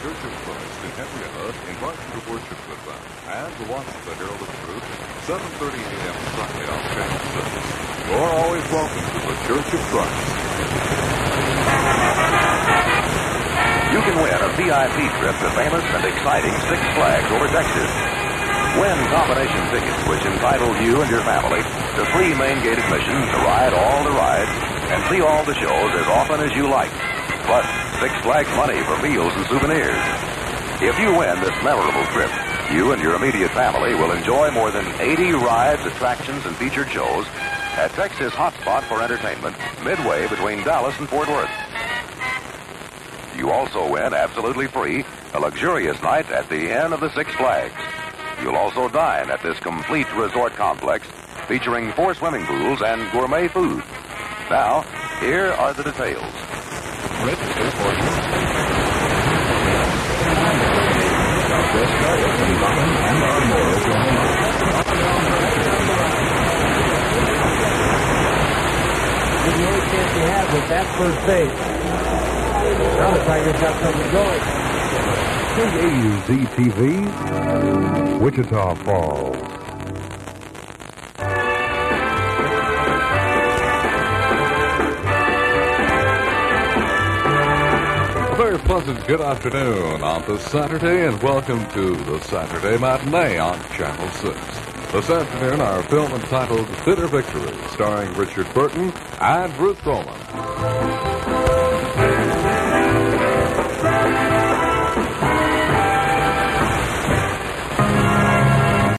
Church of Christ in Henrietta invites you to worship with them and to watch the Herald of Truth, 7:30 a.m. Sunday on Channel 6. You're always welcome to the Church of Christ. You can win a VIP trip to famous and exciting Six Flags over Texas. Win combination tickets which entitle you and your family to free main gate admission to ride all the rides and see all the shows as often as you like. Plus, Six Flags money for meals and souvenirs. If you win this memorable trip, you and your immediate family will enjoy more than 80 rides, attractions, and featured shows at Texas hotspot for entertainment, midway between Dallas and Fort Worth. You also win, absolutely free, a luxurious night at the Inn of the Six Flags. You'll also dine at this complete resort complex featuring 4 swimming pools and gourmet food. Now, here are the details. Register for Southwest Charlotte and London and Ardmore, Oklahoma. The only chance you have with that first base. Now the Tigers got something going. KAUZ-TV, Wichita Falls. A very pleasant good afternoon on this Saturday, and welcome to the Saturday Matinee on Channel 6. This afternoon, our film entitled Bitter Victory, starring Richard Burton and Ruth Roman.